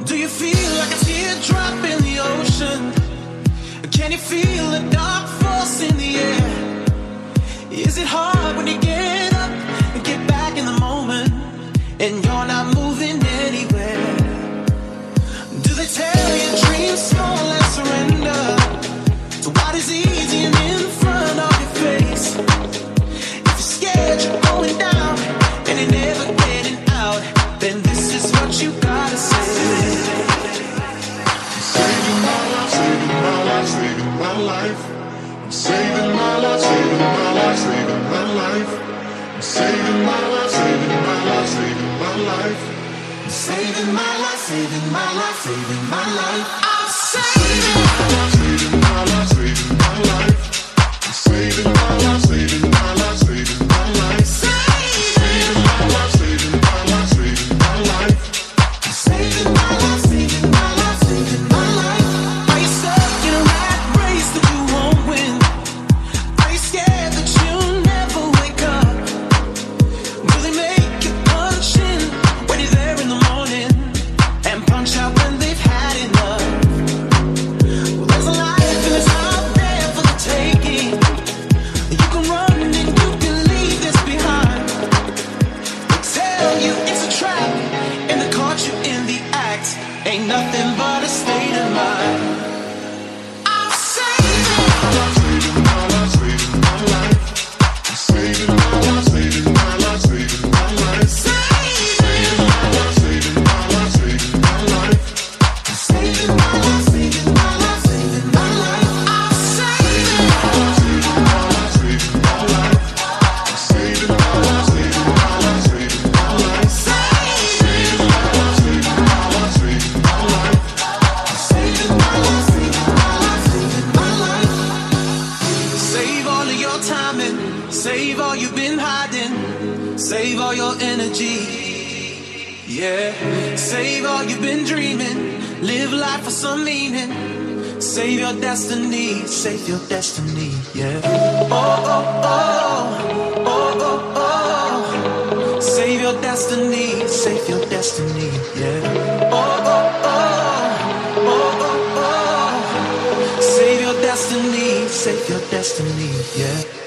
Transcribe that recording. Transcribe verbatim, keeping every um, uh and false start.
Do you feel like a teardrop in the ocean? Can you feel a dark force in the air? Is it hard when you get up and get back in the moment and you're not moving anywhere? Do they tell you dreams small and surrender to what is easy and in front of your face? If you're scared you're going down and you're never getting out, then this is what you gotta say. Saving my life, saving my life, saving my life. I'm saving my life, saving my life, saving my life. I'm saving my life, saving my life, saving my life. I'm saving my life, saving my life, saving my life. I'm saving my life, saving my life, saving my life. I'm saving my life, saving my life, saving my life. Saving my life, saving my life, saving my life. I'm saving my life, saving my life, saving my life. Are you stuck in a rat race that you won't win? Are you scared that you'll never wake up? Will they make you punch in when you're there in the morning and punch out when they've had enough? Well, there's a life and it's out there for the taking. You can run and you can leave this behind. They tell you it's a trap and they caught you in the act. Ain't nothing but a state of mind. I'm saving my life, saving my life, saving my life. I'm saving my life, saving my life, saving my life. Saving my life, saving my life, saving my life. I'm saving my life, saving my life, saving my life. I'm saving my life, saving my life, saving my life. I'm saving my life, saving my life, saving my life. Saving my life, saving my life, saving my life. I'm saving my life, saving my life, saving my life. Save all of your time and save all you've been hiding. Save all your energy. Yeah. Save all you've been dreaming. Live life for some meaning. Save your destiny. Save your destiny. Yeah. Oh, oh, oh. Oh, oh, oh. Save your destiny. Save your destiny. Yeah. Oh, oh, oh. Oh, oh, oh. Save your destiny. Save your destiny. Yeah.